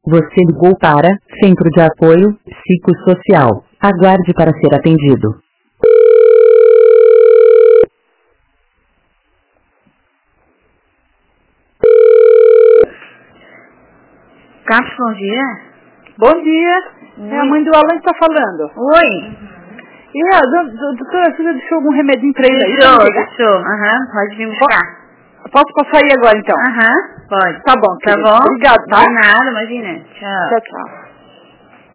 Você ligou para Centro de Apoio Psicossocial. Aguarde para ser atendido. Campos, bom dia. Bom dia. É a mãe do Alan que está falando. Oi. E a doutora Silvia deixou algum remedinho para ele aí? Deixou. Pode vir buscar. Posso passar aí agora então? Pode. Tá bom, Tá querida. bom? Obrigado, tá? De nada, imagina. Tchau. Tchau, tchau.